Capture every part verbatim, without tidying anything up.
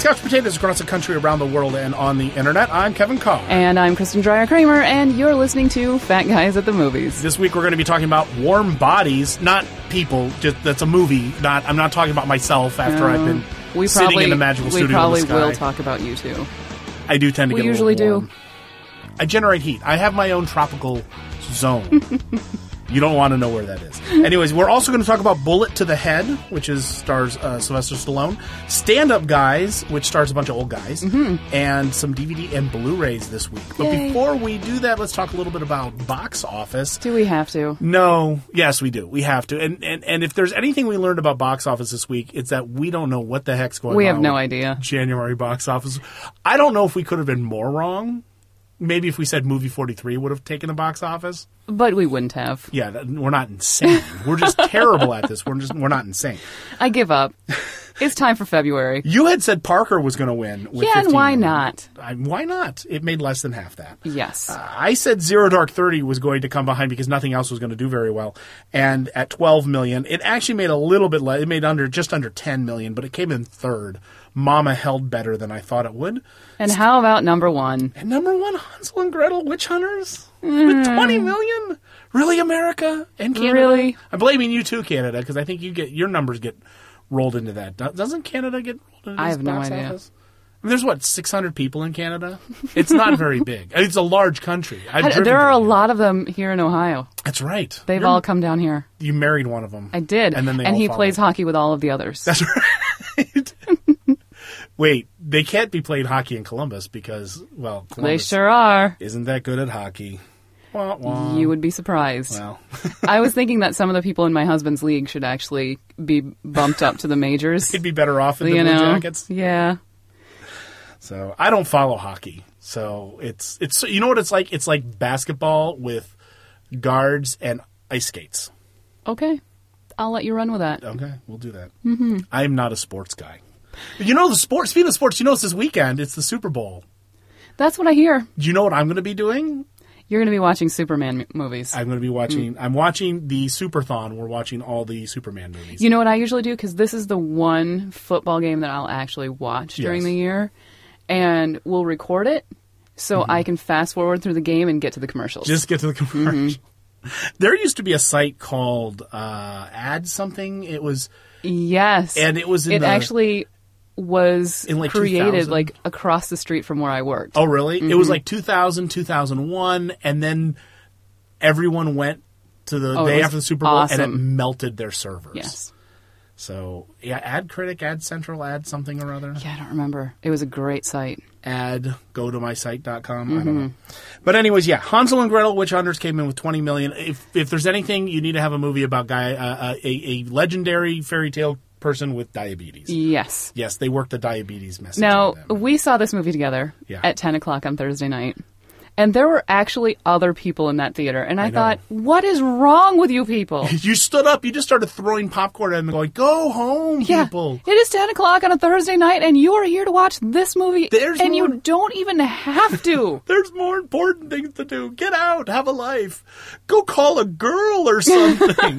Scotch Potatoes across the country, around the world, and on the internet. I'm Kevin Carr. And I'm Kristen Dreyer-Kramer, and you're listening to Fat Guys at the Movies. This week we're going to be talking about Warm Bodies, not people, just that's a movie. Not I'm not talking about myself after No, I've been we sitting probably, in the magical we studio in probably the sky. will talk about you, too. I do tend to We get a usually little do. warm. I generate heat. I have my own tropical zone. You don't want to know where that is. Anyways, we're also going to talk about Bullet to the Head, which is stars uh, Sylvester Stallone, Stand Up Guys, which stars a bunch of old guys, mm-hmm. and some D V D and Blu-rays this week. But Yay. before we do that, let's talk a little bit about box office. Do we have to? No. Yes, we do. We have to. And, and and if there's anything we learned about box office this week, it's that we don't know what the heck's going We on. have no with idea. January box office. I don't know if we could have been more wrong. Maybe if we said Movie forty-three would have taken the box office. But we wouldn't have. Yeah, that, we're not insane. We're just terrible at this. We're just we're not insane. I give up. It's time for February. You had said Parker was going to win. With Yeah, and fifteen why million. not? I, why not? It made less than half that. Yes. Uh, I said Zero Dark Thirty was going to come behind because nothing else was going to do very well. And at twelve million, it actually made a little bit less. It made under just under ten million, but it came in third. Mama held better than I thought it would. And how about number one? And number one, Hansel and Gretel Witch Hunters with twenty million. Really, America and Canada? Really? I'm blaming you too, Canada, because I think you get your numbers get rolled into that. Do- Doesn't Canada get rolled into I this have no box idea. office? I mean, there's what, six hundred people in Canada? It's not very big. It's a large country. I've I- driven there are a through it. lot of them here in Ohio. That's right. They've You're- all come down here. You married one of them. I did. And then they and all he followed. plays hockey with all of the others. That's right. Wait, they can't be playing hockey in Columbus because, well, They Columbus sure are. isn't that good at hockey. Wah, wah. You would be surprised. Well, I was thinking that some of the people in my husband's league should actually be bumped up to the majors. they'd be better off in the you Blue know? Jackets. Yeah. So I don't follow hockey. So it's it's you know what it's like? It's like basketball with guards and ice skates. Okay. I'll let you run with that. Okay, we'll do that. Mm-hmm. I'm not a sports guy. But you know the sports. Speaking of sports, you know it's this weekend. It's the Super Bowl. That's what I hear. Do you know what I'm going to be doing? You're going to be watching Superman m- movies. I'm going to be watching. I'm watching the Superthon. We're watching all the Superman movies. You know what I usually do? Because this is the one football game that I'll actually watch during Yes. the year. And we'll record it so I can fast forward through the game and get to the commercials. Just get to the commercial. Mm-hmm. There used to be a site called uh, Ad Something. It was, yes. and it was in it the, actually was in, like, two created thousand? like across the street from where I worked. Oh, really? It Mm-hmm. was like two thousand, two thousand one, and then everyone went to the Oh, it day was after the Super Bowl, and it awesome. melted their servers. Yes. So, yeah, Ad Critic, Ad Central, Ad something or other. Yeah, I don't remember. It was a great site. Ad go to my site dot com. I Mm-hmm. don't know. But anyways, yeah, Hansel and Gretel Witch Hunters came in with twenty million. If if there's anything, you need to have a movie about guy uh, uh, a, a legendary fairy tale person with diabetes. Yes. Yes, they worked the diabetes message. Now, into them. we saw this movie together Yeah. at ten o'clock on Thursday night. And there were actually other people in that theater. And I, I know. thought, what is wrong with you people? You stood up. You just started throwing popcorn at them and going, "Go home, Yeah, people." it is ten o'clock on a Thursday night, and you are here to watch this movie, There's and more- you don't even have to. There's more important things to do. Get out, have a life. Go call a girl or something.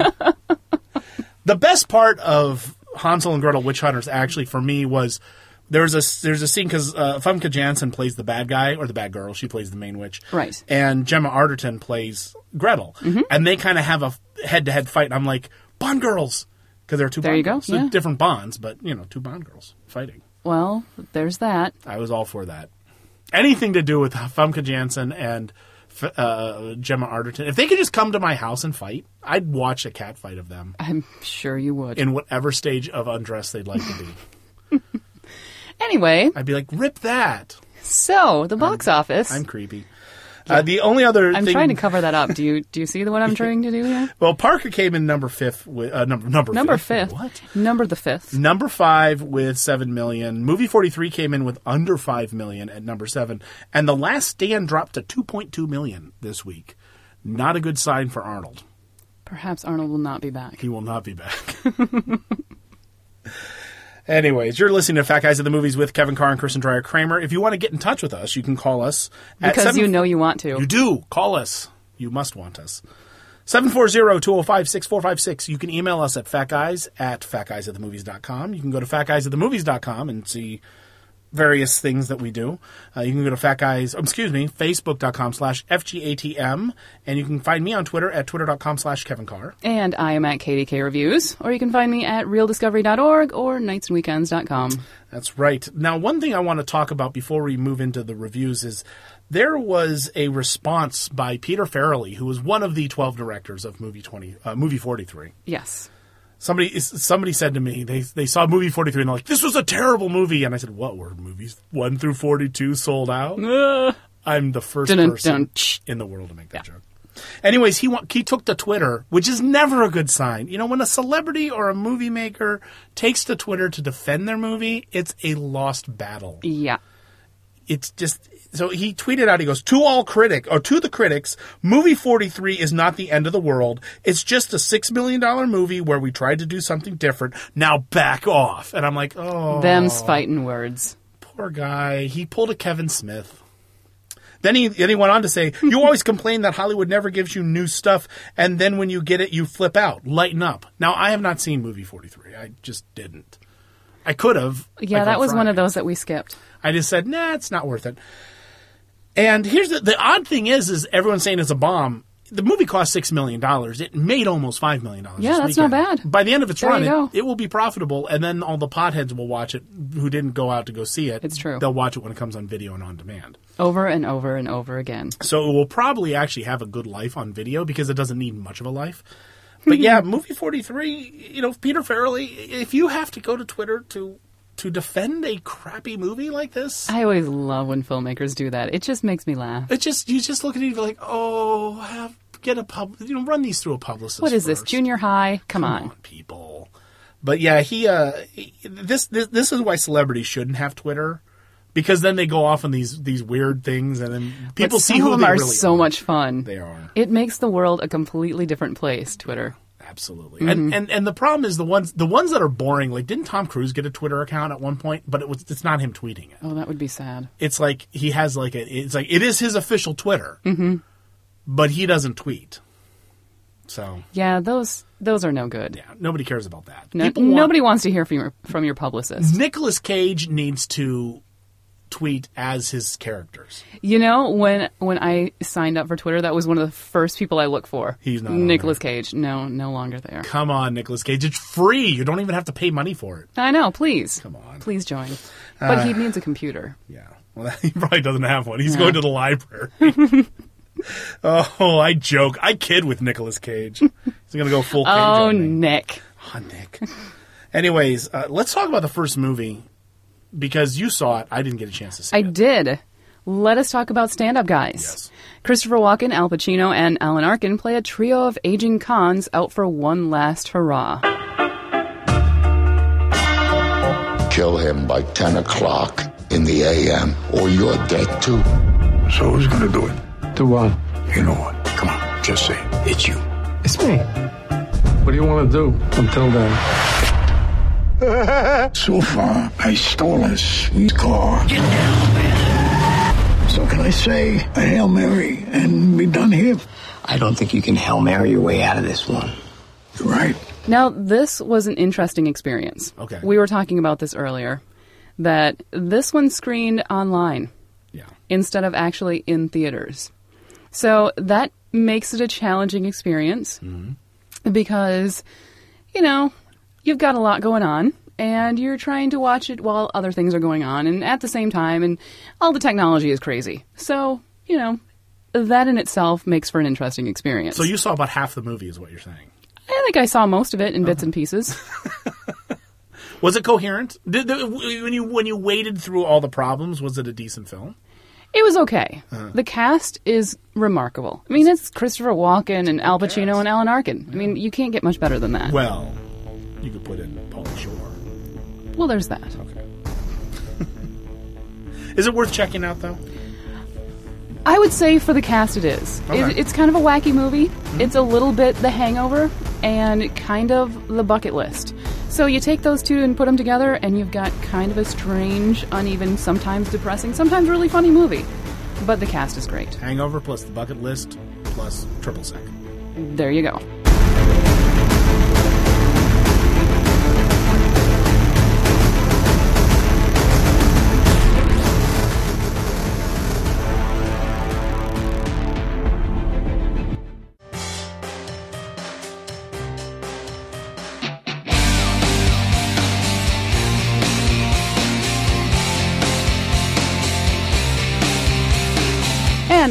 The best part of Hansel and Gretel Witch Hunters, actually, for me, was there's a there's a scene because uh, Famke Janssen plays the bad guy or the bad girl. She plays the main witch, Right. And Gemma Arterton plays Gretel, Mm-hmm. and they kind of have a head to head fight. And I'm like, Bond girls, because there are two. There Bond you go, girls. So yeah. different Bonds, but you know, two Bond girls fighting. Well, there's that. I was all for that. Anything to do with Famke Janssen and uh, Gemma Arterton. If they could just come to my house and fight, I'd watch a cat fight of them I'm sure you would. in whatever stage of undress they'd like to be. Anyway, I'd be like, rip that. so the box office. I'm creepy. Uh, the only other I'm thing, trying to cover that up. Do you do you see the what I'm trying to do here? well, Parker came in number fifth with uh, number number Number fifth. fifth. What? Number the fifth. Number five with seven million. Movie forty-three came in with under five million at number seven, and The Last Stand dropped to two point two million this week. Not a good sign for Arnold. Perhaps Arnold will not be back. He will not be back. Anyways, you're listening to Fat Guys at the Movies with Kevin Carr and Kristen Dreyer-Kramer. If you want to get in touch with us, you can call us. At Because seven you know you want to. You do. Call us. You must want us. seven four zero, two zero five, six four five six. You can email us at fatguys at fatguys at the movies dot com. You can go to fat guys at the movies dot com and see various things that we do. Uh, you can go to Fat Guys, um, excuse me, facebook.com slash FGATM, and you can find me on Twitter at twitter.com slash Kevin Carr. And I am at K D K Reviews, or you can find me at real discovery dot org or nights and weekends dot com. That's right. Now, one thing I want to talk about before we move into the reviews is there was a response by Peter Farrelly, who was one of the twelve directors of movie twenty, uh, movie forty-three. Yes. Somebody somebody said to me, they they saw movie forty-three and they're like, this was a terrible movie. And I said, what were movies one through forty-two sold out? Uh, I'm the first dun, person dun, in the world to make that yeah. joke. Anyways, he he took to Twitter, which is never a good sign. You know, when a celebrity or a movie maker takes to Twitter to defend their movie, it's a lost battle. Yeah. It's just... So he tweeted out, he goes, to all critic, or to the critics, movie forty-three is not the end of the world. It's just a six million dollars movie where we tried to do something different. Now back off. And I'm like, oh. Them's fighting words. Poor guy. He pulled a Kevin Smith. Then he, then he went on to say, you always complain that Hollywood never gives you new stuff, and then when you get it, you flip out. Lighten up. Now, I have not seen movie forty-three. I just didn't. I could have. Yeah, like that on was Friday. one of those that we skipped. I just said, nah, it's not worth it. And here's the, the odd thing is, is everyone's saying it's a bomb. The movie cost six million dollars. It made almost five million dollars. Yeah, this that's weekend. not bad. By the end of its There run, you go. it, it will be profitable, and then all the potheads will watch it who didn't go out to go see it. It's true. They'll watch it when it comes on video and on demand. Over and over and over again. So it will probably actually have a good life on video because it doesn't need much of a life. But yeah, movie forty-three, you know, Peter Farrelly, if you have to go to Twitter to to defend a crappy movie like this, I always love when filmmakers do that. It just makes me laugh. it just you just look at it and you're like, oh, have get a pub, you know, run these through a publicist. What is this, first. junior high? Come, Come on. on, people. But yeah, he, uh, he this, this this is why celebrities shouldn't have Twitter, because then they go off on these these weird things, and then people But see some who of them they are really so are. much fun. They are. It makes the world a completely different place, Twitter. Absolutely. Mm-hmm. And, and and the problem is the ones the ones that are boring, like didn't Tom Cruise get a Twitter account at one point, but it was it's not him tweeting it. Oh, that would be sad. It's like he has like a it's like it is his official Twitter. Mm-hmm. But he doesn't tweet. So, Yeah, those those are no good. yeah, nobody cares about that. No, People want- nobody wants to hear from your from your publicist. Nicolas Cage needs to tweet as his characters. You know, when when I signed up for Twitter, that was one of the first people I look for. He's not on Nicolas Cage. No, no longer there. Come on, Nicolas Cage. It's free. You don't even have to pay money for it. I know. Please, Come on. please join. But he needs a compenger. Yeah. Well, he probably doesn't have one. He's going to the library. Oh, I joke. I kid with Nicolas Cage. He's going to go full Cage Oh, on me. Nick. Oh, Nick. Anyways, uh, let's talk about the first movie, because you saw it. I didn't get a chance to see I it. did. Let us talk about stand-up guys. Yes. Christopher Walken, Al Pacino, and Alan Arkin play a trio of aging cons out for one last hurrah. Kill him by ten o'clock in the a m or you're dead too. So who's gonna do it? Do what? You know what? Come on, just say it. It's you. It's me. What do you want to do until then? So far, I stole a sweet car. Get down, man. So can I say a Hail Mary and be done here? I don't think you can Hail Mary your way out of this one. You're right. Now, this was an interesting experience. Okay. We were talking about this earlier, that this one screened online Yeah. instead of actually in theaters. So that makes it a challenging experience because, you know, you've got a lot going on and you're trying to watch it while other things are going on and at the same time, and all the technology is crazy. So, you know, that in itself makes for an interesting experience. So you saw about half the movie is what you're saying. I think I saw most of it in bits and pieces. Was it coherent? Did, the, when you when you waded through all the problems, was it a decent film? It was okay. The cast is remarkable. I mean, it's Christopher Walken and Al Pacino and Alan Arkin. I mean, you can't get much better than that. Well, you could put in Pauly Shore. Well, there's that. Okay. Is it worth checking out, though? I would say for the cast it is. Okay. It, it's kind of a wacky movie. It's a little bit The Hangover and kind of The Bucket List. So you take those two and put them together and you've got kind of a strange, uneven, sometimes depressing, sometimes really funny movie. But the cast is great. Hangover plus The Bucket List plus Triple Sec. There you go.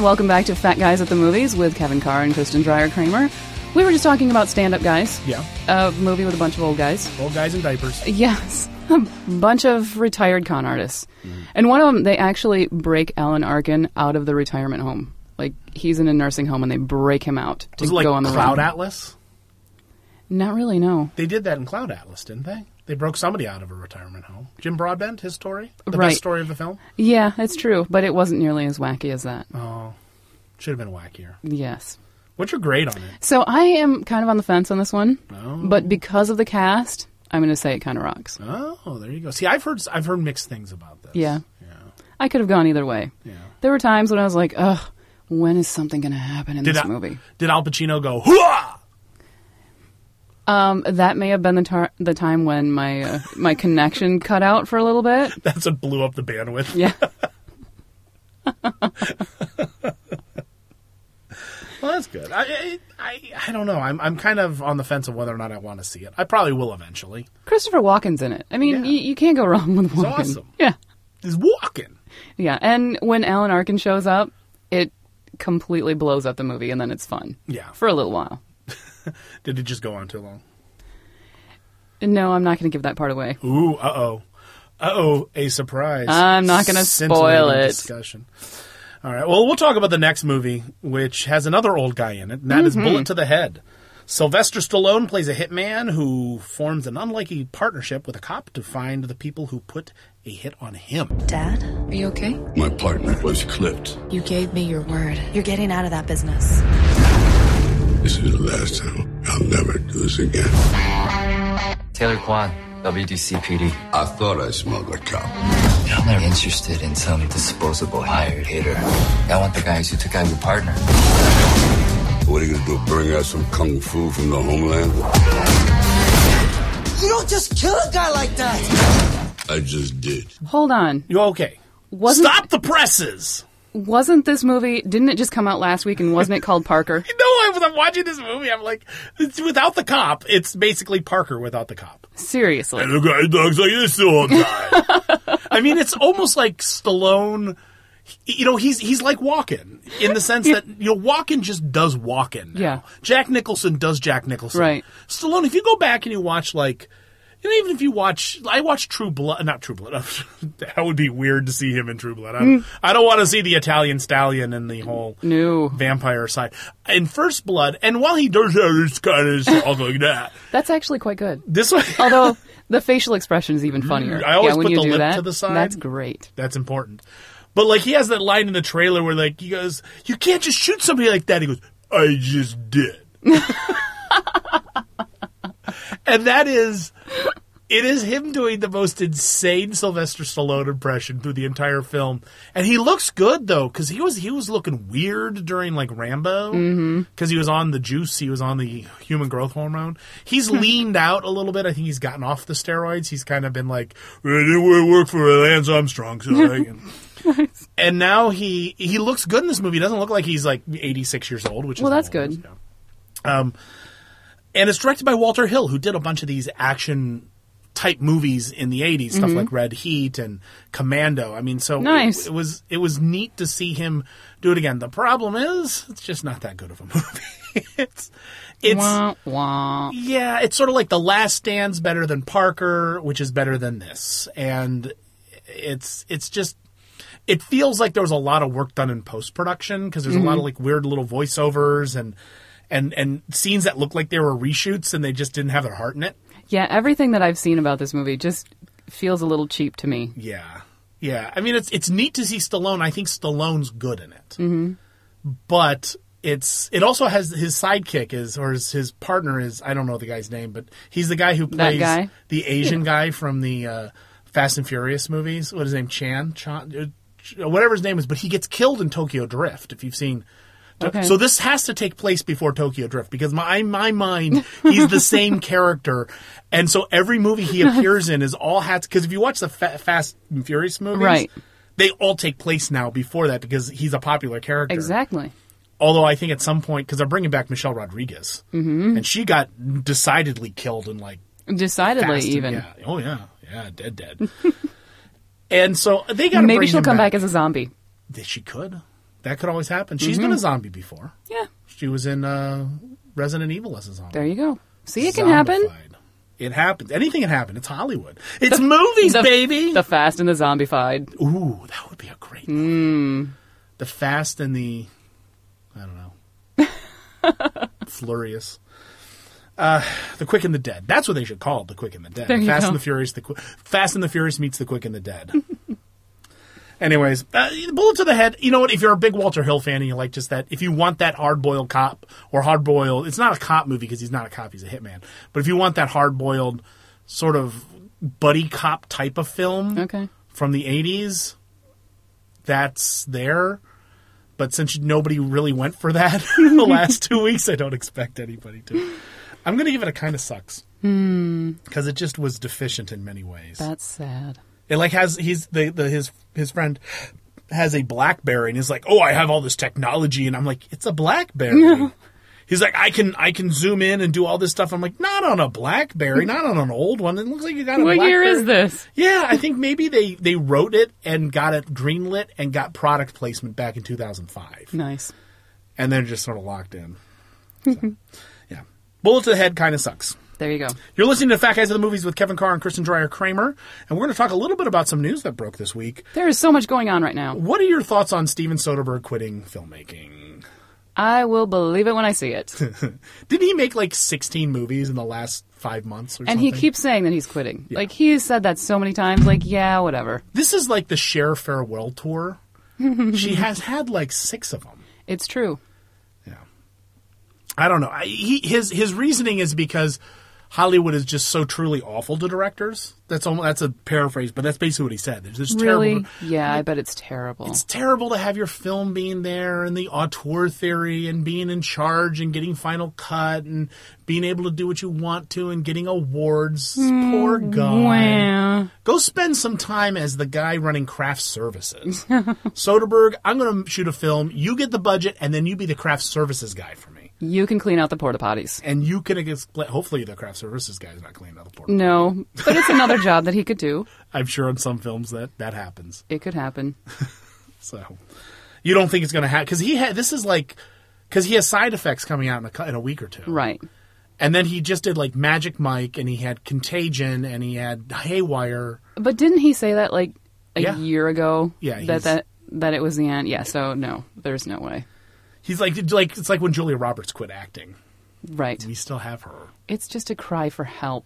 and welcome back to Fat Guys at the Movies with Kevin Carr and Kristen Dreyer-Kramer. We were just talking about Stand-Up Guys. Yeah. A movie with a bunch of old guys. Old guys in diapers. Yes. A bunch of retired con artists. Mm. And one of them, they actually break Alan Arkin out of the retirement home. Like, he's in a nursing home and they break him out to Was it like go on the Cloud run. Atlas? Not really, no. They did that in Cloud Atlas, didn't they? They broke somebody out of a retirement home. Jim Broadbent, his story? The right. best story of the film? Yeah, it's true, but it wasn't nearly as wacky as that. Oh, should have been wackier. Yes. What's your grade on it? So I am kind of on the fence on this one, Oh. but because of the cast, I'm going to say it kind of rocks. Oh, there you go. See, I've heard I've heard mixed things about this. Yeah. Yeah. I could have gone either way. Yeah. There were times when I was like, ugh, when is something going to happen in Did this Al- movie? Did Al Pacino go, hooah? Um, that may have been the, tar- the time when my uh, my connection cut out for a little bit. That's what blew up the bandwidth. Yeah. Well, that's good. I, I I I don't know. I'm I'm kind of on the fence of whether or not I want to see it. I probably will eventually. Christopher Walken's in it. I mean, Yeah. y- you can't go wrong with Walken. awesome. Yeah. He's walking. Yeah, and when Alan Arkin shows up, it completely blows up the movie, and then it's fun. Yeah. For a little while. Did it just go on too long? No, I'm not going to give that part away. Ooh, uh oh, uh oh, a surprise. I'm not gonna spoil Scintillating it. Discussion. All right. Well, we'll talk about the next movie, which has another old guy in it, and that Mm-hmm. is Bullet to the Head. Sylvester Stallone plays a hitman who forms an unlikely partnership with a cop to find the people who put a hit on him. Dad, are you okay? My partner was clipped. You gave me your word. You're getting out of that business. This is the last time. I'll never do this again. Taylor Kwan, W D C P D. I thought I smelled a cop. I'm not interested in some disposable hired hitter. I want the guys who took out your partner. What are you gonna do? Bring out some kung fu from the homeland? You don't just kill a guy like that. I just did. Hold on. You okay? Wasn't- Stop the presses! Wasn't this movie, didn't it just come out last week, and wasn't it called Parker? You know, I was I'm watching this movie. I'm like, it's without the cop. It's basically Parker without the cop. Seriously. And the guy talks like this the whole time. I mean, it's almost like Stallone. You know, he's he's like Walken in the sense that, you know, Walken just does Walken now. Yeah. Jack Nicholson does Jack Nicholson. Right. Stallone, if you go back and you watch, like, you know, even if you watch, I watch True Blood, not True Blood. That would be weird to see him in True Blood. I don't, I don't want to see the Italian stallion and the whole No. vampire side. In First Blood, and while he does have this kind of stuff like that, That's actually quite good. this one, Although, the facial expression is even funnier. I always yeah, when put you the do lip that, to the side. That's great. that's important. But, like, he has that line in the trailer where, like, he goes, you can't just shoot somebody like that. He goes, I just did. And that is, it is him doing the most insane Sylvester Stallone impression through the entire film. And he looks good, though, because he was, he was looking weird during, like, Rambo. Because he was on the juice. He was on the human growth hormone. He's leaned out a little bit. I think he's gotten off the steroids. He's kind of been like, well, it didn't work for Lance Armstrong, so I can... And now he he looks good in this movie. He doesn't look like he's like eighty-six years old, which is Well, that's how old he good. is, yeah. Um, and it's directed by Walter Hill, who did a bunch of these action type movies in the eighties, stuff like Red Heat and Commando. I mean, so Nice. it, it was it was neat to see him do it again. The problem is, it's just not that good of a movie. it's it's Wah, wah. yeah, it's sort of like The Last Stand's better than Parker, which is better than this, and it's it's just. It feels like there was a lot of work done in post-production because there's Mm-hmm. a lot of like weird little voiceovers and and and scenes that look like they were reshoots and they just didn't have their heart in it. Yeah, everything that I've seen about this movie just feels a little cheap to me. Yeah, yeah. I mean, it's it's neat to see Stallone. I think Stallone's good in it, mm-hmm. but it's it also has his sidekick is or his, his partner is I don't know the guy's name, but he's the guy who That plays guy? the Asian guy from the uh, Fast and Furious movies. What is his name? Chan Chan. Whatever his name is, but he gets killed in Tokyo Drift. If you've seen, Okay. so this has to take place before Tokyo Drift because my in my mind he's the same character, and so every movie he appears in is all hats. Because if you watch the Fa- Fast and Furious movies, Right. they all take place now before that because he's a popular character. Exactly. Although I think at some point because they're bringing back Michelle Rodriguez, mm-hmm. and she got decidedly killed in like Decidedly, Fast and- even. yeah. Oh yeah, yeah, dead, dead. And so they got Maybe bring she'll him come back. back as a zombie. That she could. That could always happen. She's Mm-hmm. been a zombie before. Yeah. She was in uh, Resident Evil as a zombie. There you go. See, it can happen. Zombified. It happens. Anything can happen. It's Hollywood. It's the, movies, the, baby. The Fast and the Zombified. Ooh, that would be a great movie. Mm. The Fast and the, I don't know, Furious. Uh, the Quick and the Dead. That's what they should call it. The Quick and the Dead. There you Fast go. and the Furious. The Qu- Fast and the Furious meets the Quick and the Dead. Anyways, uh, bullet to the head. You know what? If you're a big Walter Hill fan and you like just that, if you want that hard-boiled cop or hard-boiled, it's not a cop movie because he's not a cop, he's a hitman. But if you want that hard-boiled sort of buddy cop type of film Okay. from the eighties, that's there. But since nobody really went for that in the last two weeks, I don't expect anybody to. I'm going to give it a kind of sucks. Because it just was deficient in many ways. That's sad. It like has he's the, the his his friend has a BlackBerry and he's like, oh, I have all this technology, and I'm like, it's a BlackBerry. He's like, I can I can zoom in and do all this stuff. I'm like, not on a BlackBerry, not on an old one. It looks like you got a What BlackBerry. year is this? Yeah, I think maybe they they wrote it and got it greenlit and got product placement back in two thousand five, Nice. and then just sort of locked in. So, yeah, bullet to the head kind of sucks. There you go. You're listening to Fat Guys of the Movies with Kevin Carr and Kristen Dreyer Kramer, and we're going to talk a little bit about some news that broke this week. There is so much going on right now. What are your thoughts on Steven Soderbergh quitting filmmaking? I will believe it when I see it. Didn't he make like sixteen movies in the last five months or And something? he keeps saying that he's quitting. Yeah. Like, he has said that so many times. Like, yeah, whatever. This is like the Cher farewell tour. She has had like six of them. It's true. Yeah. I don't know. I, he, his his reasoning is because Hollywood is just so truly awful to directors. That's almost, that's a paraphrase, but that's basically what he said. It's just Really? terrible. Yeah, I bet it's terrible. It's terrible to have your film being there and the auteur theory and being in charge and getting final cut and being able to do what you want to and getting awards. Poor guy. Wow. Go spend some time as the guy running craft services. Soderbergh, I'm going to shoot a film. You get the budget, and then you be the craft services guy for me. You can clean out the porta potties. And you can explain. Hopefully, the craft services guy is not cleaning out the porta. No, but it's another job that he could do. I'm sure in some films that that happens. It could happen. So, you don't think it's going to happen? Because he had this is like because he has Side Effects coming out in a, cou- in a week or two, Right. And then he just did like Magic Mike, and he had Contagion, and he had Haywire. But didn't he say that like a Yeah. year ago? Yeah, That, he's- that that it was the end? Yeah, so no, there's no way. He's like like it's like when Julia Roberts quit acting. Right. We still have her. It's just a cry for help.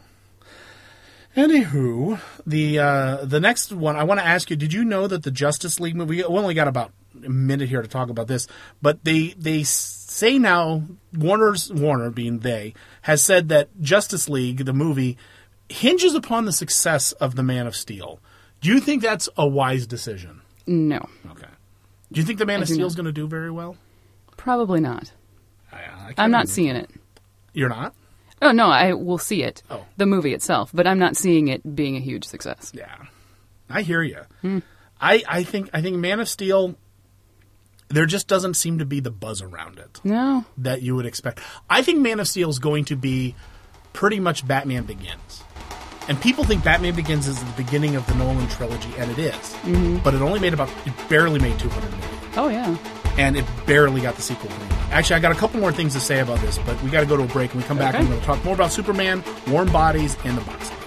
Anywho, the uh, the next one I want to ask you: did you know that the Justice League movie? We only got about a minute here to talk about this, but they they say now Warner's Warner being they has said that Justice League the movie hinges upon the success of the Man of Steel. Do you think that's a wise decision? No, Okay. Do you think the Man I of do Steel is not. going to do very well? probably not. I, I can't I'm not even- seeing it. You're not? Oh no, I will see it. Oh. The movie itself, but I'm not seeing it being a huge success. Yeah, I hear you. Hmm. I, I think I think Man of Steel. There just doesn't seem to be the buzz around it No. that you would expect. I think Man of Steel is going to be pretty much Batman Begins, and people think Batman Begins is the beginning of the Nolan trilogy, and it is. Mm-hmm. But it only made about it barely made two hundred million, Oh yeah. and it barely got the sequel green. Actually, I got a couple more things to say about this, but we got to go to a break. When we come back, Okay. we're going to talk more about Superman, Warm Bodies, and the box office.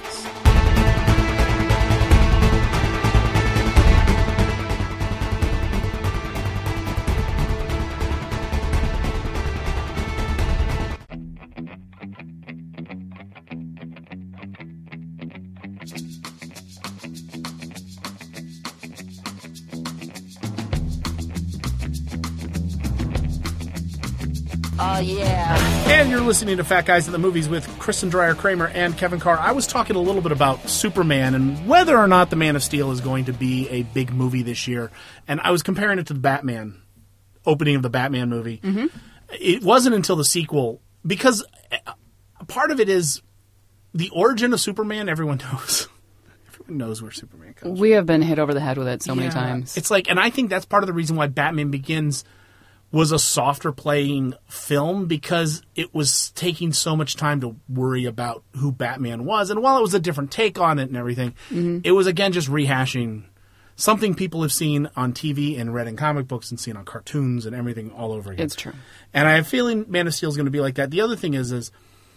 Oh, yeah. And you're listening to Fat Guys at the Movies with Kristen Dreyer Kramer and Kevin Carr. I was talking a little bit about Superman and whether or not The Man of Steel is going to be a big movie this year. And I was comparing it to the Batman, opening of the Batman movie. Mm-hmm. It wasn't until the sequel, because part of it is the origin of Superman, everyone knows. Everyone knows where Superman comes We have been hit over the head with it so many Yeah. times. It's like, and I think that's part of the reason why Batman Begins was a softer playing film, because it was taking so much time to worry about who Batman was. And while it was a different take on it and everything, Mm-hmm. it was, again, just rehashing something people have seen on T V and read in comic books and seen on cartoons and everything all over again. It's true. And I have a feeling Man of Steel is going to be like that. The other thing is, is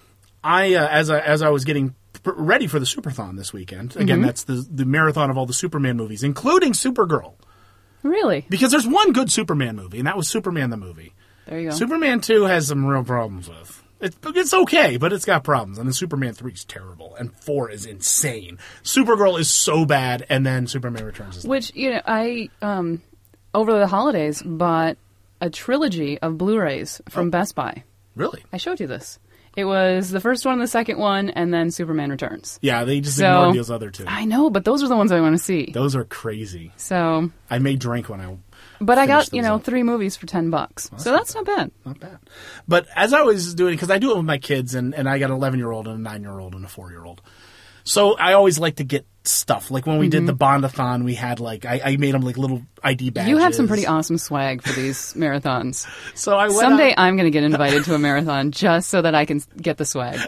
I uh, as I as I was getting pr- ready for the Superthon this weekend. Again, mm-hmm. that's the the marathon of all the Superman movies, including Supergirl. Really? Because there's one good Superman movie, and that was Superman the movie. There you go. Superman two has some real problems with. It's, it's okay, but it's got problems. And then Superman three is terrible, and four is insane. Supergirl is so bad, and then Superman Returns is Which, you know, I, um, over the holidays, bought a trilogy of Blu-rays from oh. Best Buy. Really? I showed you this. It was the first one, the second one, and then Superman Returns. Yeah, they just so, ignored those other two. I know, but those are the ones I want to see. Those are crazy. So I may drink when I But I got, you know, up. three movies for ten bucks. Well, so that's not bad. Not bad. But as I was doing, because I do it with my kids, and, and I got an eleven-year-old and a nine-year-old and a four-year-old. So I always like to get stuff. Like when we mm-hmm. did the Bondathon, we had like, I, I made them like little I D badges. You have some pretty awesome swag for these marathons. So I went Someday out. I'm going to get invited to a marathon just so that I can get the swag.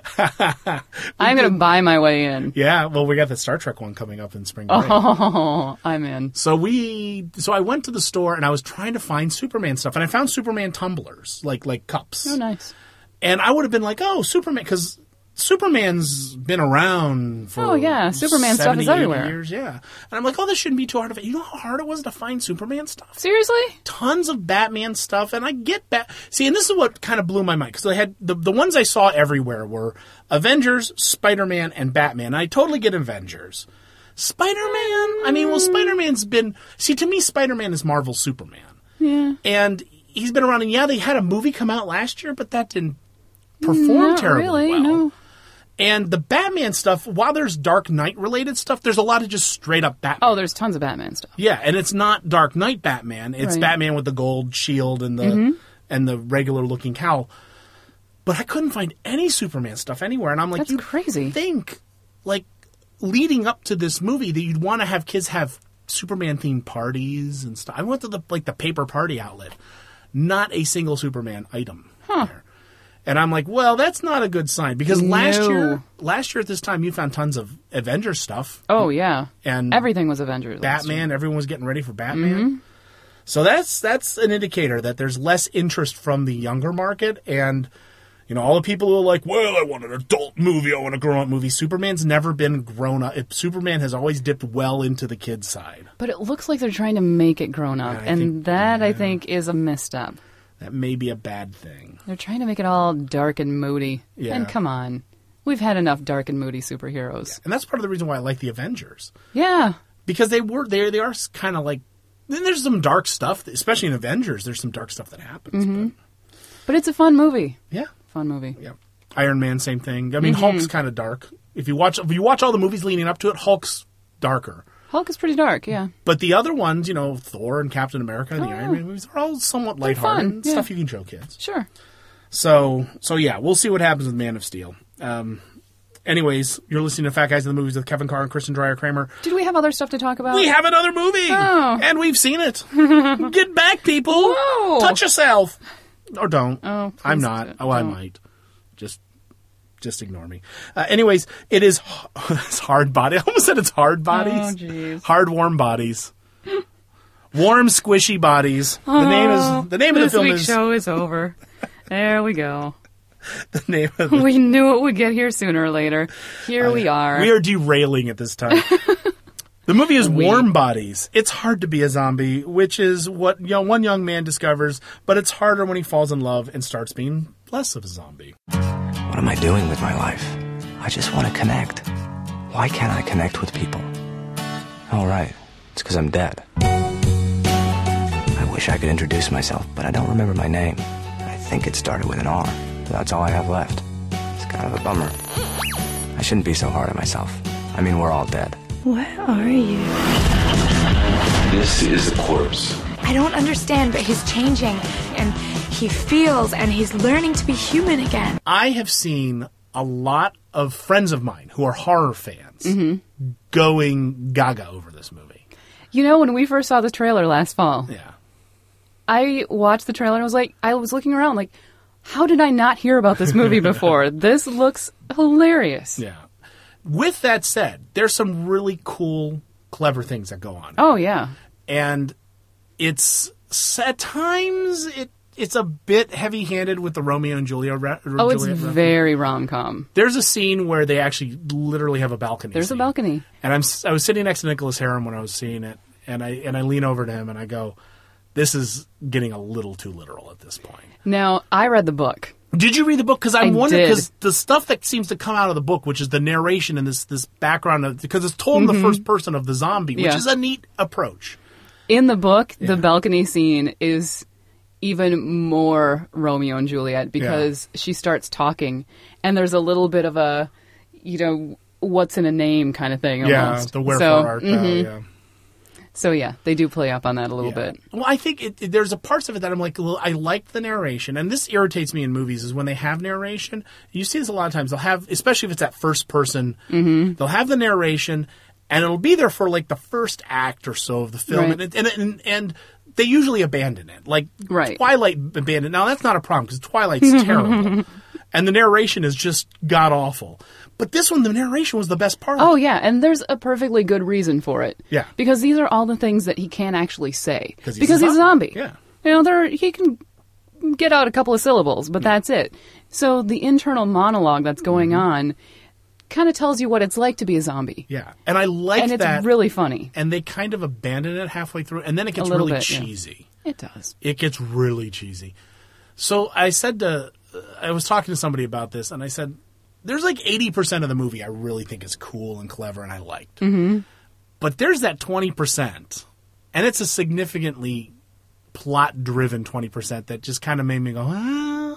I'm going to buy my way in. Yeah, well, we got the Star Trek one coming up in spring break. Oh, I'm in. So we, so I went to the store and I was trying to find Superman stuff, and I found Superman tumblers, like like cups. Oh, nice. And I would have been like, oh, Superman, because Superman's been around for oh yeah, Superman stuff is everywhere. Years, yeah. And I'm like, oh, this shouldn't be too hard to find. You know how hard it was to find Superman stuff? Seriously? Tons of Batman stuff, and I get Bat. See, and this is what kind of blew my mind, because I had the the ones I saw everywhere were Avengers, Spider-Man, and Batman. I totally get Avengers. Spider-Man. I mean, well, Spider-Man's been. See, to me, Spider-Man is Marvel's Superman. Yeah. And he's been around, and yeah, they had a movie come out last year, but that didn't perform Not terribly really, well. No. And the Batman stuff, while there's Dark Knight related stuff, there's a lot of just straight up Batman. Oh, there's tons of Batman stuff. Yeah, and it's not Dark Knight Batman. It's right. Batman with the gold shield and the mm-hmm. and the regular looking cowl. But I couldn't find any Superman stuff anywhere, and I'm like, That's you crazy. think like leading up to this movie that you'd want to have kids have Superman themed parties and stuff. I went to the like the paper party outlet. Not a single Superman item huh. there. And I'm like, well, that's not a good sign, because no. last year, last year at this time, you found tons of Avengers stuff. Oh yeah, and everything was Avengers. Batman, everyone was getting ready for Batman. Mm-hmm. So that's that's an indicator that there's less interest from the younger market, and you know, all the people who are like, well, I want an adult movie, I want a grown-up movie. Superman's never been grown up. Superman has always dipped well into the kids' side. But it looks like they're trying to make it grown up, yeah, and think, that yeah. I think is a misstep. That may be a bad thing. They're trying to make it all dark and moody. Yeah. And come on. We've had enough dark and moody superheroes. Yeah. And that's part of the reason why I like the Avengers. Yeah. Because they were they they are kind of like, then there's some dark stuff, especially in Avengers, there's some dark stuff that happens. Mm-hmm. But, but it's a fun movie. Yeah. Fun movie. Yeah. Iron Man, same thing. I mean, mm-hmm. Hulk's kind of dark. If you watch if you watch all the movies leading up to it, Hulk's darker. Hulk is pretty dark, yeah. But the other ones, you know, Thor and Captain America and oh, the yeah. Iron Man movies are all somewhat They're lighthearted. fun, yeah. Stuff you can show kids. Sure. So, so yeah, we'll see what happens with Man of Steel. Um, anyways, you're listening to Fat Guys in the Movies with Kevin Carr and Kristen Dreyer-Kramer. Did we have other stuff to talk about? We have another movie! Oh. And we've seen it. Get back, people! Whoa. Touch yourself! Or don't. Oh, I'm not. don't. Oh, I might. Just... Just ignore me. Uh, anyways, it is it's hard body. I almost said it's hard bodies. Oh, jeez. Hard, warm bodies. Warm, squishy bodies. The oh, name is the name of the film This week's is. show is over. There we go. The name of the, we knew it would get here sooner or later. Here uh, we are. We are derailing at this time. The movie is we. Warm Bodies. It's hard to be a zombie, which is what you know, one young man discovers, but it's harder when he falls in love and starts being less of a zombie. What am I doing with my life? I just want to connect. Why can't I connect with people? Oh, right. It's because I'm dead. I wish I could introduce myself, but I don't remember my name. I think it started with an R, but that's all I have left. It's kind of a bummer. I shouldn't be so hard on myself. I mean, we're all dead. What are you? This is a corpse. I don't understand, but he's changing, and he feels, and he's learning to be human again. I have seen a lot of friends of mine who are horror fans mm-hmm. going gaga over this movie. You know, when we first saw the trailer last fall, yeah, I watched the trailer and I was like, I was looking around like, how did I not hear about this movie before? This looks hilarious. Yeah. With that said, there's some really cool clever things that go on. Oh, yeah. And it's at times it it's a bit heavy-handed with the Romeo and Julia. Re- Oh, it's Juliet very rom-com. There's a scene where they actually literally have a balcony. There's scene. a balcony. And I'm I was sitting next to Nicholas Harem when I was seeing it, and I and I lean over to him and I go, "This is getting a little too literal at this point." Now, I read the book. Did you read the book? Because I'm I wondering, did. because the stuff that seems to come out of the book, which is the narration and this this background, of, because it's told in the first person of the zombie, which Yeah. is a neat approach. In the book, Yeah. the balcony scene is even more Romeo and Juliet because she starts talking, and there's a little bit of a, you know, what's in a name kind of thing. Yeah, Almost. the wherefore so, art thou, mhm. yeah. So yeah, they do play up on that a little Yeah. bit. Well, I think it, it- there's a parts of it that I'm like, well, I like the narration, and this irritates me in movies is when they have narration. You see this a lot of times. They'll have, especially if it's that first person, Mm-hmm. they'll have the narration, and it'll be there for like the first act or so of the film, Right. and, and and and they usually abandon it. Like Right. Twilight abandoned. Now that's not a problem because Twilight's terrible, and the narration is just god awful. But this one, the narration was the best part. Oh yeah, and there's a perfectly good reason for it. Yeah. because these are all the things that he can't actually say 'Cause he's because a he's a zombie. zombie. Yeah. you know, there he can get out a couple of syllables, but that's it. So the internal monologue that's going Mm-hmm. on kind of tells you what it's like to be a zombie. Yeah, and I like and it's that. really funny. And they kind of abandon it halfway through, and then it gets little really bit, yeah. cheesy. It does. It gets really cheesy. So I said to, I was talking to somebody about this, and I said, there's like eighty percent of the movie I really think is cool and clever and I liked. Mm-hmm. But there's that twenty percent, and it's a significantly plot-driven twenty percent that just kind of made me go, ah.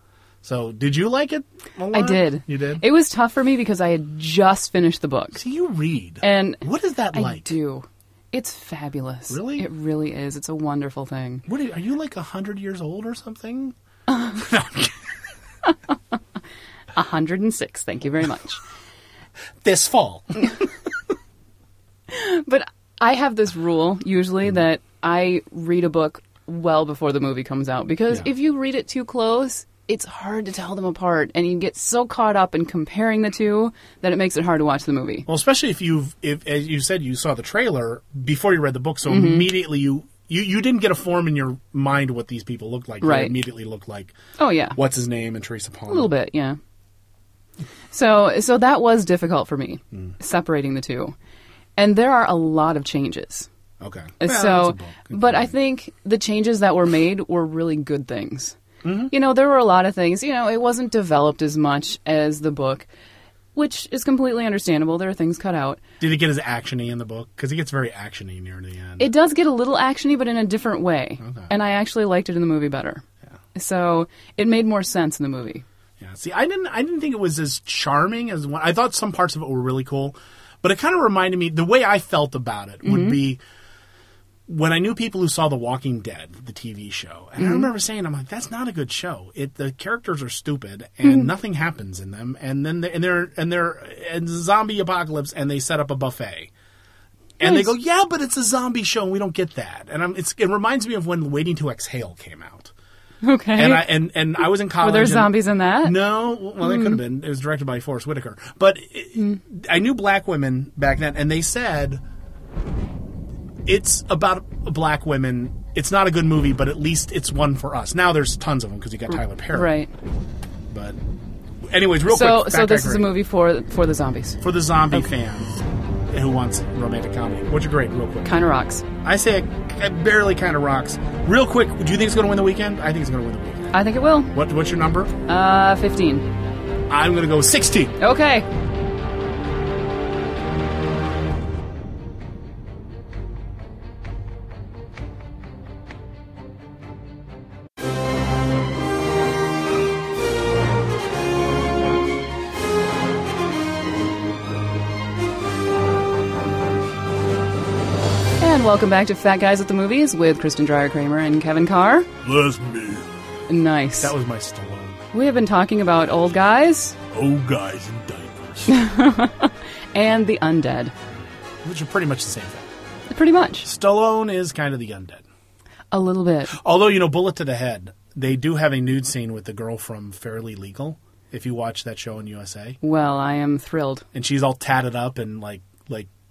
So did you like it a lot? I did. You did? It was tough for me because I had just finished the book. See, you read. And what is that I like? do. It's fabulous. Really? It really is. It's a wonderful thing. What are, are you like a hundred years old or something? one hundred six. Thank you very much. This fall. But I have this rule usually that I read a book well before the movie comes out because Yeah. if you read it too close, it's hard to tell them apart, and you get so caught up in comparing the two that it makes it hard to watch the movie. Well, especially if you've, if as you said, you saw the trailer before you read the book, so Mhm. immediately you, you you didn't get a form in your mind what these people looked like. Right. They immediately looked like, Oh yeah, what's his name, and Teresa Palmer. a little bit, yeah. So so that was difficult for me, Hmm. separating the two, and there are a lot of changes. Okay. Uh, Well, that's a so, book. but I think the changes that were made were really good things. Mm-hmm. You know, there were a lot of things. You know, it wasn't developed as much as the book, which is completely understandable. There are things cut out. Did it get as actiony in the book? Because it gets very actiony near the end. It does get a little actiony, but in a different way. Okay. And I actually liked it in the movie better. Yeah. So it made more sense in the movie. Yeah. See, I didn't. I didn't think it was as charming as one. I thought some parts of it were really cool, but it kind of reminded me. The way I felt about it would Mhm. be when I knew people who saw The Walking Dead, the T V show, and I Mhm. remember saying, "I'm like, that's not a good show. It the characters are stupid and Mhm. nothing happens in them, and then they, and they're and they're and zombie apocalypse, and they set up a buffet." And Nice. they go, yeah, but it's a zombie show, and we don't get that. And I'm, it's, it reminds me of when Waiting to Exhale came out. Okay. And I and, and I was in college. Were there and- zombies in that? No, well, they Mm. could have been. It was directed by Forrest Whitaker. But it, I knew black women back then, and they said it's about black women. It's not a good movie, but at least it's one for us. Now there's tons of them because you got Tyler Perry. Right. But anyways, real so, quick. so this backtrack is a rate. movie for for the zombies. For the zombie Okay. fan who wants romantic comedy. What's your grade, real quick? Kind of rocks. I say it, it barely kind of rocks. Real quick, do you think it's going to win the weekend? I think it's going to win the weekend. I think it will. What, what's your number? Uh, fifteen. I'm going to go sixteen. Okay. And welcome back to Fat Guys at the Movies with Kristen Dreyer Kramer and Kevin Carr. That's me. Nice. That was my Stallone. We have been talking about old guys Old guys in diapers. and the undead. Which are pretty much the same thing. Pretty much. Stallone is kind of the undead. A little bit. Although, you know, Bullet to the Head, they do have a nude scene with the girl from Fairly Legal, if you watch that show on U S A. Well, I am thrilled. And she's all tatted up and, like, like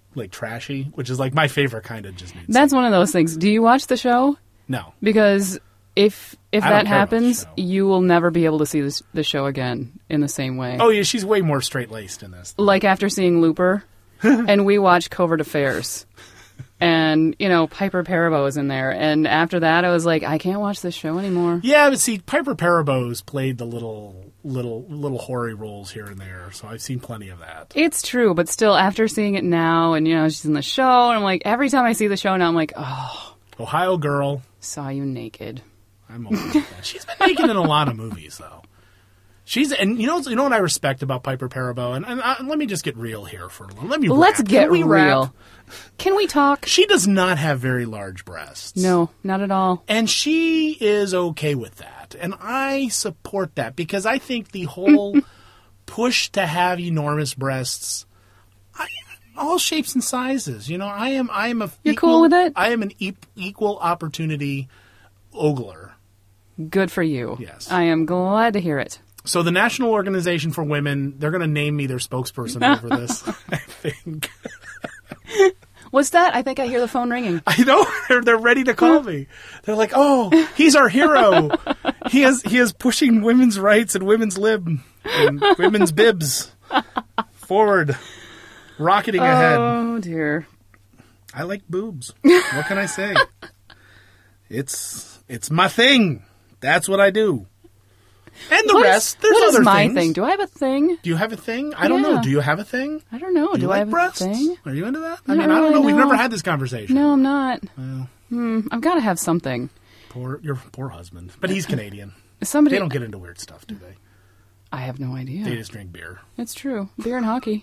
like trashy, which is like my favorite kind of Disney. That's one of those things. Do you watch the show? No. Because if if I don't that care about the happens, show. you will never be able to see this, the show again in the same way. Oh yeah, she's way more straight laced in this. Like after seeing Looper, and we watched Covert Affairs, and you know Piper Perabo is in there, and after that I was like, I can't watch this show anymore. Yeah, but see, Piper Parabo's played the little, little, little hoary roles here and there, so I've seen plenty of that. It's true, but still, after seeing it now, and you know she's in the show, and I'm like, every time I see the show now, I'm like, oh, Ohio Girl. Saw you naked. I'm over that. She's been naked in a lot of movies, though. She's and you know you know what I respect about Piper Perabo, and, and uh, let me just get real here for a little. Let me Let's rap. get Can we real. rap? Can we talk? She does not have very large breasts. No, not at all. And she is okay with that. And I support that because I think the whole push to have enormous breasts, I, all shapes and sizes, you know, I am I am a You're equal, cool with it? I am an e- equal opportunity ogler. Good for you. Yes. I am glad to hear it. So the National Organization for Women, they're going to name me their spokesperson over this, I think. What's that? I think I hear the phone ringing. I know they're they're ready to call me. They're like, "Oh, he's our hero. He is he is pushing women's rights and women's lib and women's bibs forward, rocketing ahead." Oh dear. I like boobs. What can I say? It's it's my thing. That's what I do. And the What is- rest, there's what is other my things. thing? Do I have a thing? Do you have a thing? I don't know. Yeah. Do you have a thing? I don't know. Do, Do, you I like have breasts? a thing? Are you into that? I Not mean, I don't really, know. We've no. never had this conversation. No, I'm not. Well, Hmm, I've got to have something. poor your poor husband, but he's Canadian. Somebody. They don't get into weird stuff, do they? I have no idea. They just drink beer. It's true. Beer and hockey.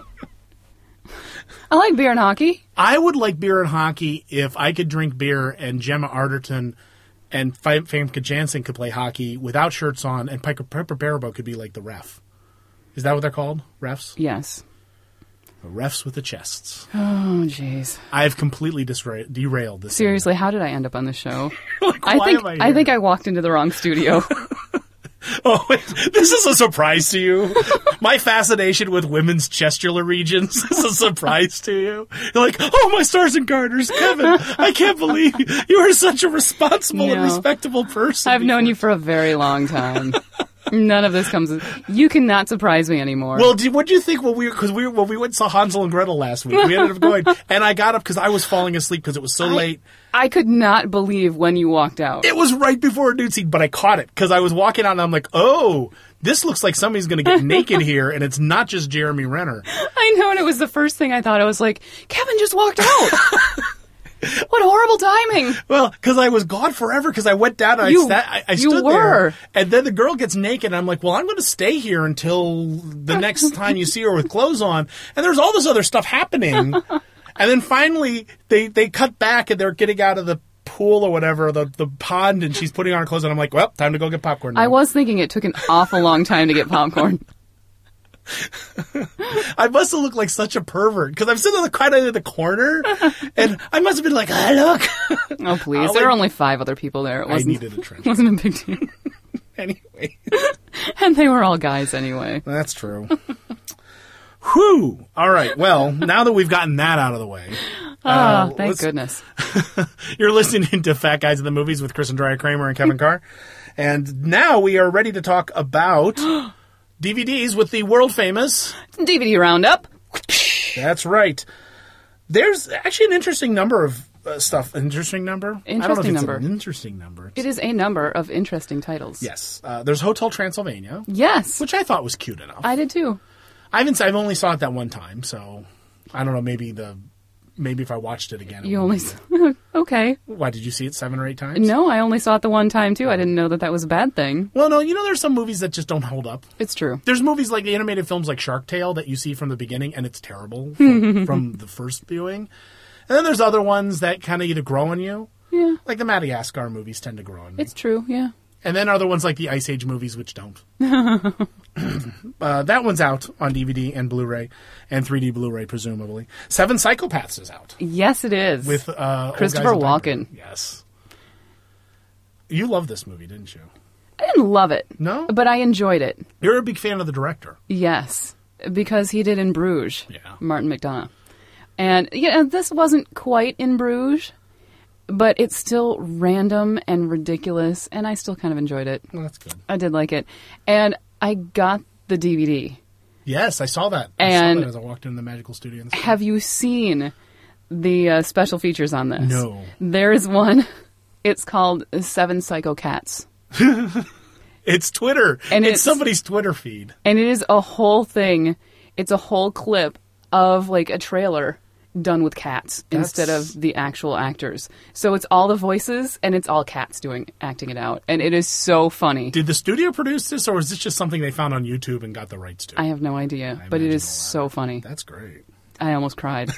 I like beer and hockey. I would like beer and hockey if I could drink beer and Gemma Arterton and F- Famke Janssen could play hockey without shirts on, and Piper Piper Perabo could be like the ref. Is that what they're called? Refs? Yes. The refs with the chests. Oh, jeez. I've completely disra- derailed this. Seriously, how did I end up on the show? Like, I why think am I I, here? think I walked into the wrong studio. Oh, wait, this is a surprise to you? My fascination with women's chestular regions is a surprise to you? You're like, oh, my stars and garters, Kevin, I can't believe you are such a responsible and No. respectable person. I've known you for a very long time. None of this comes. You cannot surprise me anymore. Well, do, what do you think when we because we when we went and saw Hansel and Gretel last week? We ended up going, and I got up because I was falling asleep because it was so I- late. I could not believe when you walked out. It was right before a nude scene, but I caught it because I was walking out and I'm like, oh, this looks like somebody's going to get naked here, and it's not just Jeremy Renner. I know, and it was the first thing I thought. I was like, Kevin just walked out. What horrible timing. Well, because I was gone forever because I went down and You- I, sat, I, I you stood were. there. And then the girl gets naked and I'm like, well, I'm going to stay here until the next time you see her with clothes on. And there's all this other stuff happening. And then finally they, they cut back and they're getting out of the pool or whatever, the, the pond, and she's putting on her clothes and I'm like, well, time to go get popcorn now. I was thinking it took an awful long time to get popcorn. I must have looked like such a pervert because I'm sitting in the kind of in the corner and I must have been like, ah, look. Oh, please. I'll There were like- only five other people there. It I wasn't, needed a trench. wasn't a big deal. Anyway. And they were all guys anyway. That's true. Whew. All right. Well, now that we've gotten that out of the way. Oh, uh, thank let's- goodness. You're listening to Fat Guys in the Movies with Chris and Dreyer Kramer and Kevin Carr. And now we are ready to talk about D V Ds with the world famous. D V D roundup. That's right. There's actually an interesting number of uh, stuff. Interesting number? I don't know if Interesting it's number. an interesting number. It is a number of interesting titles. Yes. Uh, there's Hotel Transylvania, Yes. which I thought was cute enough. I did too. I haven't. I've only saw it that one time, so I don't know. Maybe the maybe if I watched it again, it You would only. be- s- Okay. Why did you see it seven or eight times? No, I only saw it the one time too. I didn't know that that was a bad thing. Well, no. You know, there's some movies that just don't hold up. It's true. There's movies like the animated films like Shark Tale that you see from the beginning and it's terrible from, from the first viewing. And then there's other ones that kind of either grow on you. Yeah. Like the Madagascar movies tend to grow on me. It's true. Yeah. And then other ones like the Ice Age movies, which don't. uh, that one's out on D V D and Blu-ray and three D Blu-ray, presumably. Seven Psychopaths is out Yes, it is. with uh, old Christopher guys in diapers. Walken. Yes. You loved this movie, didn't you? I didn't love it. No? But I enjoyed it. You're a big fan of the director. Yes, because he did In Bruges. Yeah. Martin McDonagh. And you know, this wasn't quite in Bruges, but it's still random and ridiculous, and I still kind of enjoyed it. Well, that's good. I did like it. And I got the D V D. Yes, I saw that. I And saw that as I walked into the Magical Studio. And have you seen the uh, special features on this? No. There's one. It's called Seven Psycho Cats. It's Twitter. And it's, it's- somebody's Twitter feed. And it is a whole thing. It's a whole clip of like a trailer done with cats That's- instead of the actual actors. So it's all the voices and it's all cats doing acting it out. And it is so funny. Did the studio produce this, or was this just something they found on YouTube and got the rights to? I have no idea, but it is so funny. That's great. I almost cried.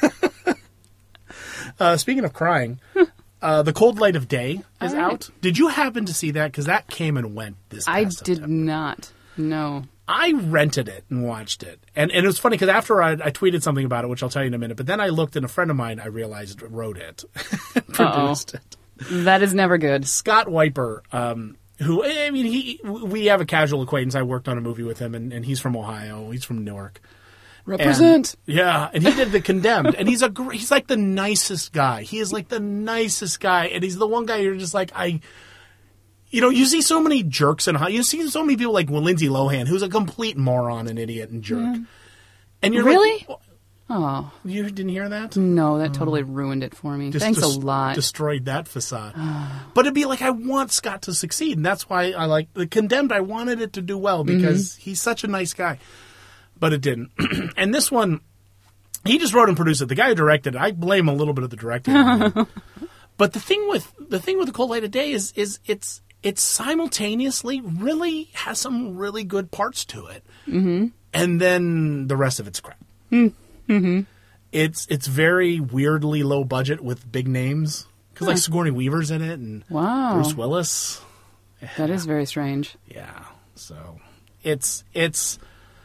Uh, speaking of crying, uh, The Cold Light of Day is All right. out. Did you happen to see that? Because that came and went this I past did September. not. No. I rented it and watched it. And, and it was funny because after I, I tweeted something about it, which I'll tell you in a minute, but then I looked and a friend of mine, I realized, wrote it, produced it. That is never good. Scott Weiper, um, who, I mean, he, we have a casual acquaintance. I worked on a movie with him, and, and he's from Ohio. He's from Newark. Represent. And, yeah, and he did The Condemned, and he's a gr- he's like the nicest guy. He is like the nicest guy, and he's the one guy you're just like, I, you know, you see so many jerks in Hollywood. You see so many people like Lindsay Lohan, who's a complete moron and idiot and jerk. Yeah. And you're Really? like, Oh. you didn't hear that? No, that totally ruined it for me. Just Thanks des- a lot. Destroyed that facade. But it'd be like, I want Scott to succeed, and that's why I like The Condemned. I wanted it to do well because he's such a nice guy. But it didn't. And this one, he just wrote and produced it. The guy who directed it, I blame a little bit of the directing. on him. But the thing with the thing with The Cold Light of Day is is it's it's simultaneously really has some really good parts to it, Mm-hmm. and then the rest of it's crap. Mm-hmm. It's it's very weirdly low budget with big names because like Huh. Sigourney Weaver's in it and Wow. Bruce Willis. That is very strange. Yeah, so it's it's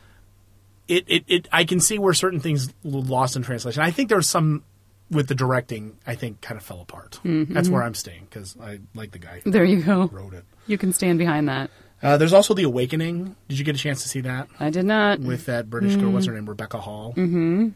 it, it it I can see where certain things lost in translation. I think there's some with the directing. I think kind of fell apart. Mhm. That's where I'm staying because I like the guy who There you go. wrote it. You can stand behind that. Uh, there's also The Awakening. Did you get a chance to see that? I did not. With that British girl, Mm. what's her name? Rebecca Hall. Mm-hmm.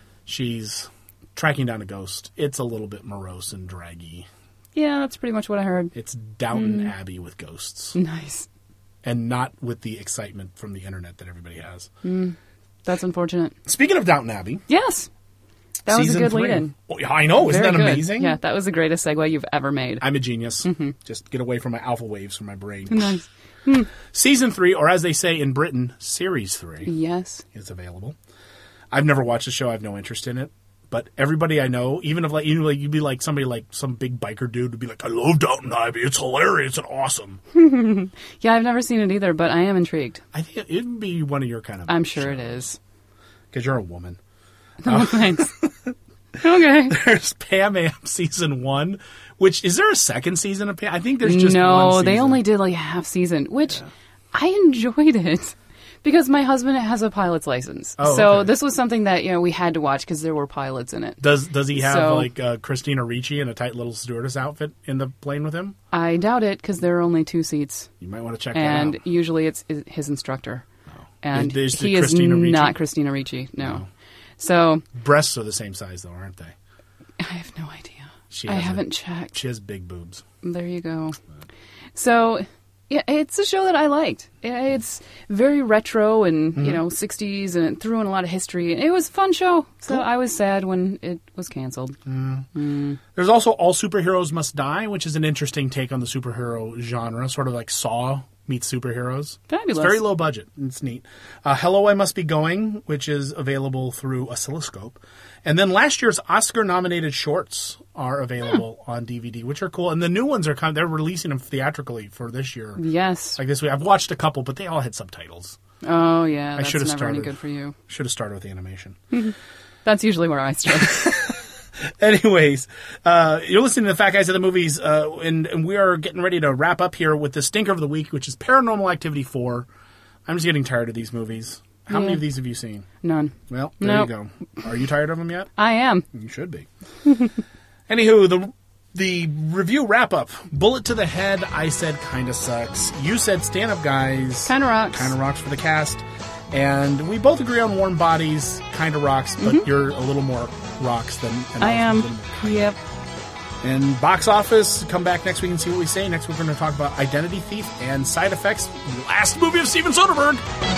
She's tracking down a ghost. It's a little bit morose and draggy. Yeah, that's pretty much what I heard. It's Downton Mm. Abbey with ghosts. Nice. And not with the excitement from the internet that everybody has. Mm. That's unfortunate. Speaking of Downton Abbey. Yes. That was a Season good three. lead-in. Oh, yeah, I know. Isn't Very that good. amazing? Yeah, that was the greatest segue you've ever made. I'm a genius. Mhm. Just get away from my alpha waves from my brain. Nice. Hmm. Season three, or as they say in Britain, Series three. Yes. Is available. I've never watched the show. I have no interest in it. But everybody I know, even if like, even like you'd be like somebody like some big biker dude would be like, I love Downton Abbey. It's hilarious and awesome. Yeah, I've never seen it either, but I am intrigued. I think it would be one of your kind of. I'm sure it is. Because you're a woman. Oh, thanks. Okay. There's Pam Am season one, which is there a second season of Pam? I think there's just no, one season. they only did like a half season, which I enjoyed it because my husband has a pilot's license. Oh, so okay. this was something that you know we had to watch because there were pilots in it. Does Does he have So- like uh, Christina Ricci in a tight little stewardess outfit in the plane with him? I doubt it because there are only two seats. You might want to check and that out. usually it's i- his instructor. And Is- is the he is Christina Ricci? not Christina Ricci, no. So Breasts are the same size though, aren't they? I have no idea. She I has a- haven't checked. She has big boobs. There you go. So, yeah, it's a show that I liked. It's very retro and, you Mhm. know, sixties, and it threw in a lot of history. It was a fun show. So Cool. I was sad when it was canceled. Mm. There's also All Superheroes Must Die, which is an interesting take on the superhero genre, sort of like Saw meets superheroes. Fabulous. It's very low budget. It's neat. Uh, Hello, I Must Be Going, which is available through Oscilloscope. And then last year's Oscar-nominated shorts are available on D V D, which are cool. And the new ones are kind of, they're releasing them theatrically for this year. Yes. Like this week. I've watched a couple, but they all had subtitles. Oh, yeah. I That's should have never started. any good for you. Should have started with the animation. That's usually where I start. Anyways, uh, you're listening to the Fat Guys of the Movies, uh, and, and we are getting ready to wrap up here with the stinker of the week, which is Paranormal Activity four. I'm just getting tired of these movies. How many Yeah. of these have you seen? None. Well, there Nope. you go. Are you tired of them yet? I am. You should be. Anywho, the the review wrap up. Bullet to the Head, I said kinda sucks. You said Stand Up Guys. Kinda rocks. Kinda rocks for the cast. And we both agree on Warm Bodies, kinda rocks, but Mhm. you're a little more rocks than. And I am. Yep. And box office, come back next week and see what we say. Next week we're going to talk about Identity Thief and Side Effects, last movie of Steven Soderbergh.